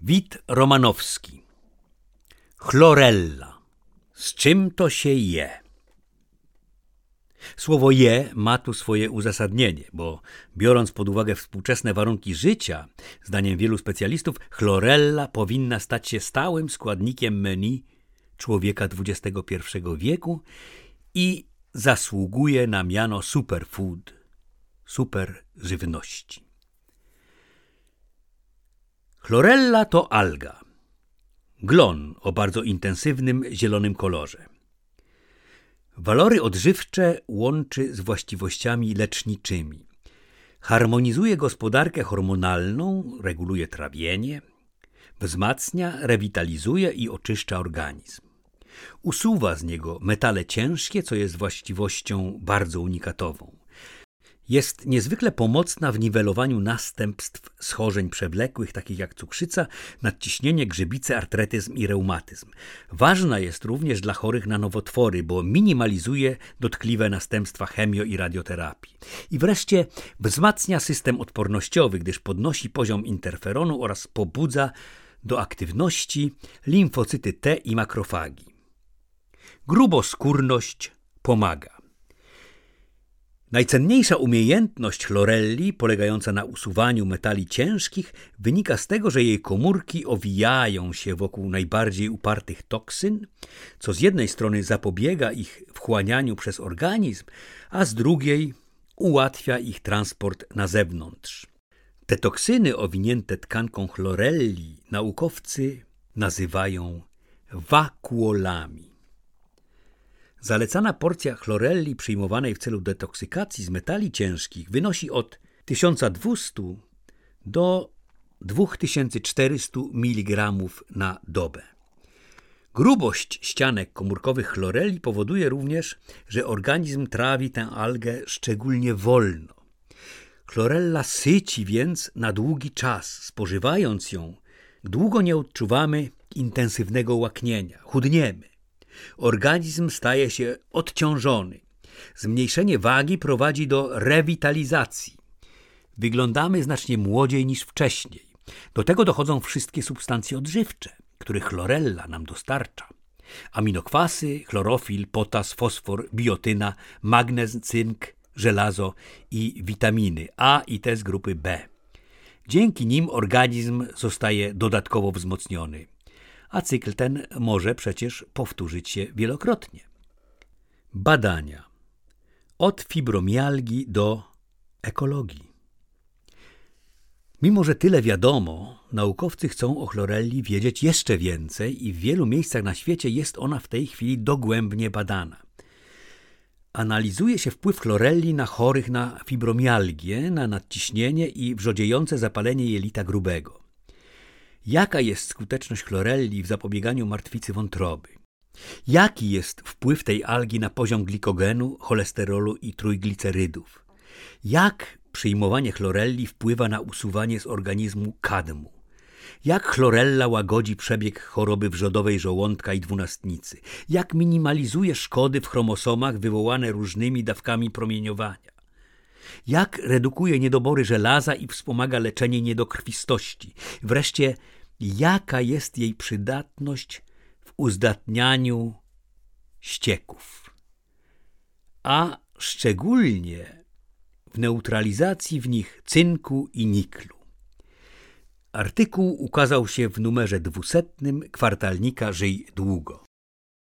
Wit Romanowski. Chlorella. Z czym to się je? Słowo je ma tu swoje uzasadnienie, bo biorąc pod uwagę współczesne warunki życia, zdaniem wielu specjalistów, chlorella powinna stać się stałym składnikiem menu człowieka XXI wieku i zasługuje na miano superfood, super żywności. Chlorella to alga, glon o bardzo intensywnym zielonym kolorze. Walory odżywcze łączy z właściwościami leczniczymi. Harmonizuje gospodarkę hormonalną, reguluje trawienie, wzmacnia, rewitalizuje i oczyszcza organizm. Usuwa z niego metale ciężkie, co jest właściwością bardzo unikatową. Jest niezwykle pomocna w niwelowaniu następstw schorzeń przewlekłych, takich jak cukrzyca, nadciśnienie, grzybice, artretyzm i reumatyzm. Ważna jest również dla chorych na nowotwory, bo minimalizuje dotkliwe następstwa chemio- i radioterapii. I wreszcie wzmacnia system odpornościowy, gdyż podnosi poziom interferonu oraz pobudza do aktywności limfocyty T i makrofagi. Gruboskórność pomaga. Najcenniejsza umiejętność chlorelli, polegająca na usuwaniu metali ciężkich, wynika z tego, że jej komórki owijają się wokół najbardziej upartych toksyn, co z jednej strony zapobiega ich wchłanianiu przez organizm, a z drugiej ułatwia ich transport na zewnątrz. Te toksyny owinięte tkanką chlorelli naukowcy nazywają wakuolami. Zalecana porcja chlorelli przyjmowanej w celu detoksykacji z metali ciężkich wynosi od 1200 do 2400 mg na dobę. Grubość ścianek komórkowych chlorelli powoduje również, że organizm trawi tę algę szczególnie wolno. Chlorella syci więc na długi czas. Spożywając ją, długo nie odczuwamy intensywnego łaknienia, chudniemy. Organizm staje się odciążony. Zmniejszenie wagi prowadzi do rewitalizacji. Wyglądamy znacznie młodziej niż wcześniej. Do tego dochodzą wszystkie substancje odżywcze, których chlorella nam dostarcza. Aminokwasy, chlorofil, potas, fosfor, biotyna, magnez, cynk, żelazo i witaminy A i T z grupy B. Dzięki nim organizm zostaje dodatkowo wzmocniony. A cykl ten może przecież powtórzyć się wielokrotnie. Badania. Od fibromialgii do ekologii. Mimo że tyle wiadomo, naukowcy chcą o chlorelli wiedzieć jeszcze więcej i w wielu miejscach na świecie jest ona w tej chwili dogłębnie badana. Analizuje się wpływ chlorelli na chorych na fibromialgię, na nadciśnienie i wrzodziejące zapalenie jelita grubego. Jaka jest skuteczność chlorelli w zapobieganiu martwicy wątroby? Jaki jest wpływ tej algi na poziom glikogenu, cholesterolu i trójglicerydów? Jak przyjmowanie chlorelli wpływa na usuwanie z organizmu kadmu? Jak chlorella łagodzi przebieg choroby wrzodowej żołądka i dwunastnicy? Jak minimalizuje szkody w chromosomach wywołane różnymi dawkami promieniowania? Jak redukuje niedobory żelaza i wspomaga leczenie niedokrwistości? Wreszcie, jaka jest jej przydatność w uzdatnianiu ścieków, a szczególnie w neutralizacji w nich cynku i niklu? Artykuł ukazał się w numerze 200 kwartalnika Żyj Długo.